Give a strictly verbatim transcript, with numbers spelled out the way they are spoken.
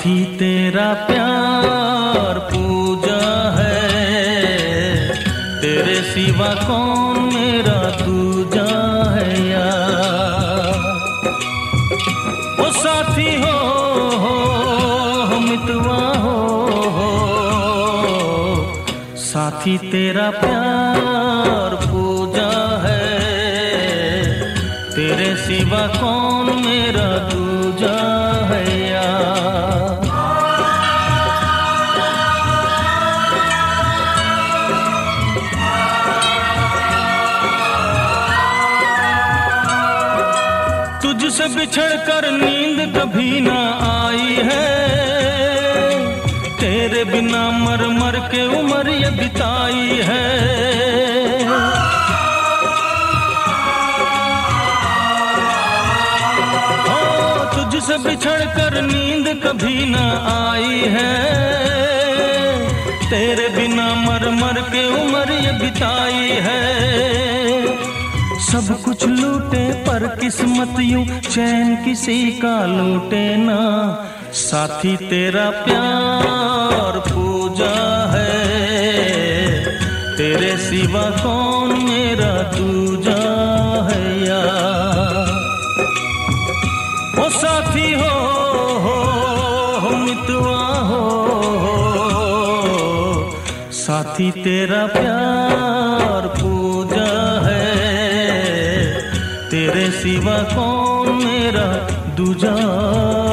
साथी तेरा प्यार पूजा है, तेरे सिवा कौन मेरा दूजा है यार। ओ साथी हो, हो, हो मितवा हो, हो, साथी तेरा प्यार पूजा है, तेरे सिवा कौन मेरा दूजा है यार। तुझसे बिछड़ कर नींद कभी ना आई है, तेरे बिना मर मर के उम्र ये बिताई है। तुझसे बिछड़ कर नींद कभी ना आई है, तेरे बिना मर मर के उम्र ये बिताई है। सब कुछ लूटे पर किस्मत यूं चैन किसी का लूटे ना, साथी तेरा प्यार पूजा है, तेरे सिवा कौन मेरा दूजा है यार। ओ साथी हो, हो, हो मितवा हो, हो, साथी तेरा प्यार पूजा है, तेरे सिवा कौन मेरा दूजा